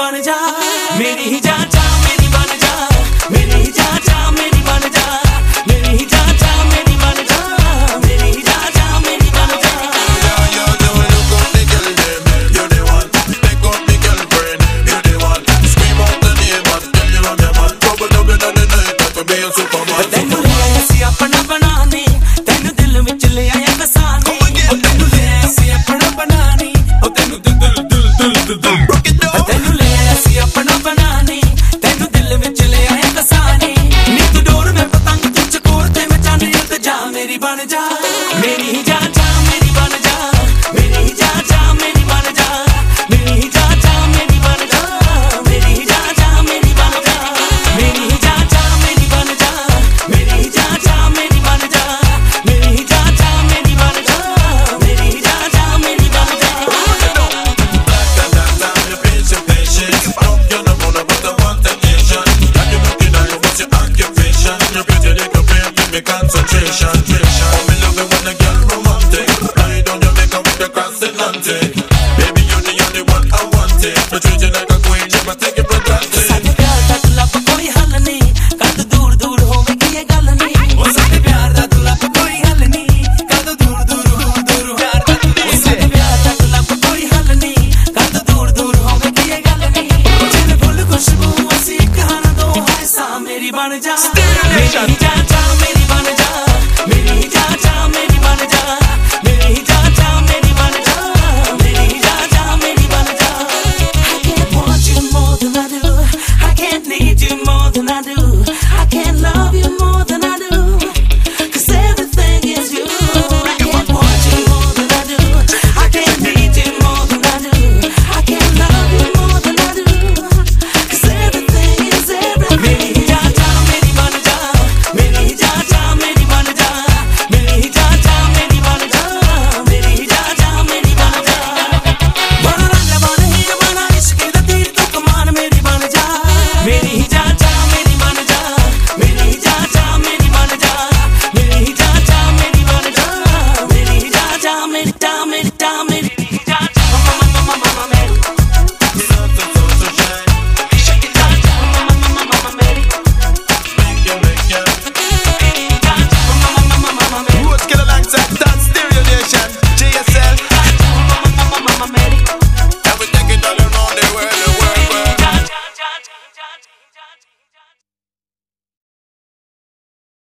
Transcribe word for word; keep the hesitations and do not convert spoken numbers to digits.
बन जा, मेरी ही जा जा मेरी बन जा, मेरी ही जा जा मेरी बन जा, मेरी ही जा जा मेरी बन जा, मेरी ही जा जा मेरी बन जा. Yeah, you do it, look up the girl them, you the one. Pick up the girlfriend, you the one. Scream out the name and tell you I'm your man. Trouble up in the night, that to be a superman. ਤੈਨੂੰ ਲੈ ਆਇਆ ਸੀ ਆਪਣਾ ਬਣਾਣੇ, ਤੈਨੂੰ ਦਿਲ ਵਿੱਚ ਲੈ ਆਇਆ ਵਸਾਣੇ. ਉਹ ਤੈਨੂੰ ਲੈ ਆਇਆ ਸੀ ਆਪਣਾ ਬਣਾਣੇ, ਉਹ ਤੈਨੂੰ ਦਿਲ ਦਿਲ ਦਿਲ ਦਿਲ ਦਿਲ ਤੈਨੂੰ ਲੈ ਆਇਆ ਸੀ ਆਪਣਾ ਬਣਾਣੇ, ਤੈਨੂੰ ਦਿਲ ਵਿੱਚ ਲੈ ਆਇਆ ਵਸਾਣੇ. ਨੀ ਤੂੰ ਡੋਰ ਮੈਂ ਪਤੰਗ ਤੂੰ ਚਕੋਰ ਤੇ ਮੈਂ ਚਾਂਦ ਤੇ ਜਾ ਮੇਰੀ ਬਣ ਜਾ, ਮੇਰੀ ਹੀ ਜਾ ਜਾ ਮੇਰੀ ਬਣ ਜਾ, ਮੇਰੀ ਹੀ ਜਾ ਜਾ ਮੇਰੀ ਬਣ ਜਾ, ਮੇਰੀ ਹੀ ਜਾ ਜਾ ਮੇਰੀ ਬਣ ਜਾ, ਮੇਰੀ ਹੀ ਜਾ ਜਾ ਮੇਰੀ ਬਣ ਜਾ, ਮੇਰੀ ਹੀ ਜਾ ਜਾ ਮੇਰੀ ਬਣ ਜਾ, ਮੇਰੀ ਹੀ ਜਾ ਜਾ ਮੇਰੀ ਬਣ ਜਾ, ਮੇਰੀ ਹੀ ਜਾ ਜਾ ਮੇਰੀ ਬਣ ਜਾ, ਮੇਰੀ ਹੀ ਜਾ ਜਾ ਮੇਰੀ ਬਣ ਜਾ. Black and that time, your patient, patience. Hope you know more about the one temptation. And you looking at you, what's your occupation? Your pretty little prayer, give me concentration. Oh, me love it when a girl romantic. Lie down your makeup with the cross Atlantic. Baby, you're the only one I want it. Me treat you like a queen, you must take it.